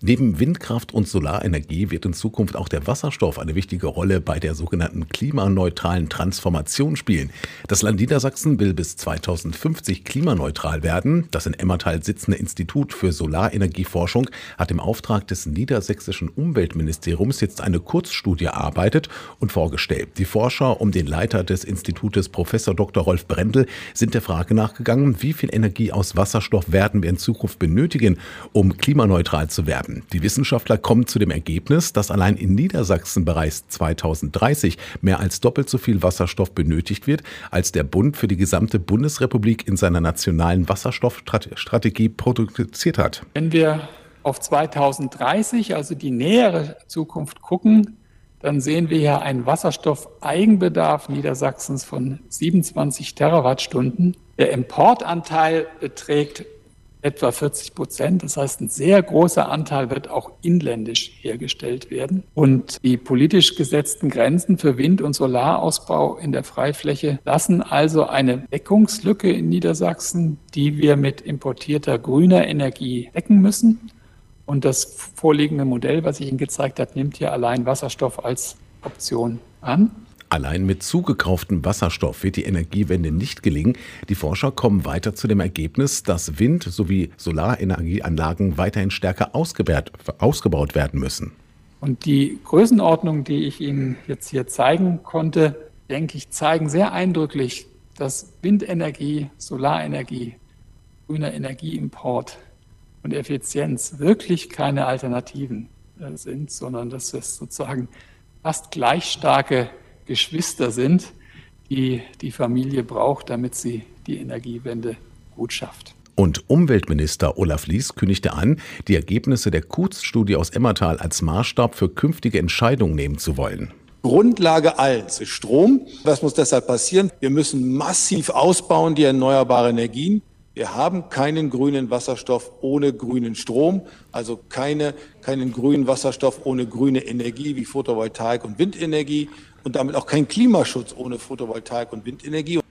Neben Windkraft und Solarenergie wird in Zukunft auch der Wasserstoff eine wichtige Rolle bei der sogenannten klimaneutralen Transformation spielen. Das Land Niedersachsen will bis 2050 klimaneutral werden. Das in Emmertal sitzende Institut für Solarenergieforschung hat im Auftrag des niedersächsischen Umweltministeriums jetzt eine Kurzstudie erarbeitet und vorgestellt. Die Forscher um den Leiter des Institutes, Professor Dr. Rolf Brendel, sind der Frage nachgegangen, wie viel Energie aus Wasserstoff werden wir in Zukunft benötigen, um klimaneutral zu werden. Die Wissenschaftler kommen zu dem Ergebnis, dass allein in Niedersachsen bereits 2030 mehr als doppelt so viel Wasserstoff benötigt wird, als der Bund für die gesamte Bundesrepublik in seiner nationalen Wasserstoffstrategie produziert hat. Wenn wir auf 2030, also die nähere Zukunft, gucken, dann sehen wir hier einen Wasserstoffeigenbedarf Niedersachsens von 27 Terawattstunden. Der Importanteil beträgt etwa 40%. Das heißt, ein sehr großer Anteil wird auch inländisch hergestellt werden. Und die politisch gesetzten Grenzen für Wind- und Solarausbau in der Freifläche lassen also eine Deckungslücke in Niedersachsen, die wir mit importierter grüner Energie decken müssen. Und das vorliegende Modell, was ich Ihnen gezeigt habe, nimmt hier allein Wasserstoff als Option an. Allein mit zugekauftem Wasserstoff wird die Energiewende nicht gelingen. Die Forscher kommen weiter zu dem Ergebnis, dass Wind- sowie Solarenergieanlagen weiterhin stärker ausgebaut werden müssen. Und die Größenordnung, die ich Ihnen jetzt hier zeigen konnte, denke ich, zeigen sehr eindrücklich, dass Windenergie, Solarenergie, grüner Energieimport und Effizienz wirklich keine Alternativen sind, sondern dass es sozusagen fast gleich starke Geschwister sind, die die Familie braucht, damit sie die Energiewende gut schafft. Und Umweltminister Olaf Lies kündigte an, die Ergebnisse der Kurzstudie aus Emmertal als Maßstab für künftige Entscheidungen nehmen zu wollen. Grundlage alles ist Strom. Was muss deshalb passieren? Wir müssen massiv ausbauen, die erneuerbaren Energien. Wir haben keinen grünen Wasserstoff ohne grünen Strom, also keinen grünen Wasserstoff ohne grüne Energie wie Photovoltaik und Windenergie und damit auch keinen Klimaschutz ohne Photovoltaik und Windenergie.